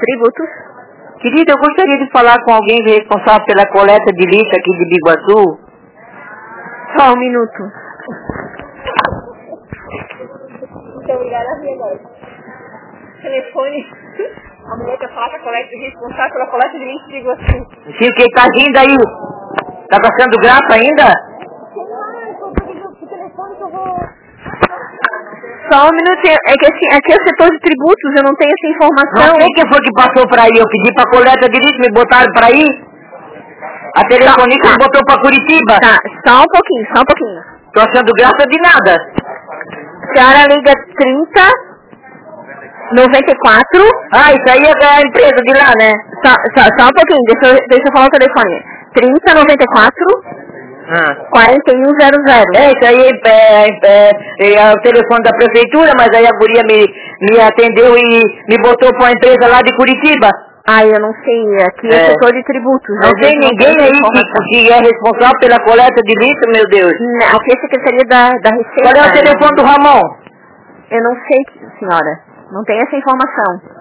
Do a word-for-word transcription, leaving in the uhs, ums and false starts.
Tributos. Querida, eu gostaria de falar com alguém responsável pela coleta de lixo aqui de Biguaçu. Só um minuto. Muito obrigada, agora. Telefone. A mulher quer falar com a coleta responsável pela coleta de lixo de Biguaçu. Filho, quem tá rindo aí? Tá passando graça ainda? Só um minutinho. É que assim, aqui é o setor de tributos, eu não tenho essa informação. Não sei quem foi que passou pra aí. Eu pedi pra coleta de lixo, me botaram pra aí. A telefonista me botou pra Curitiba. Tá, só um pouquinho, só um pouquinho. Tô achando graça de nada. Senhora liga trinta, noventa e quatro. Ah, isso aí é a empresa de lá, né? Só, só, só um pouquinho, deixa eu, deixa eu falar o telefone. trinta, noventa e quatro, ah. quarenta e um zero zero. É, isso aí é, é, é, é o telefone da prefeitura, mas aí a guria me, me atendeu e me botou pra uma empresa lá de Curitiba. Ah, eu não sei, aqui é, é setor de tributos. Não tem ninguém aí que, que é responsável pela coleta de lixo, meu Deus. Não, aqui é a Secretaria da, da Receita. Qual é o telefone do Ramon? Eu não sei, senhora. Não tem essa informação.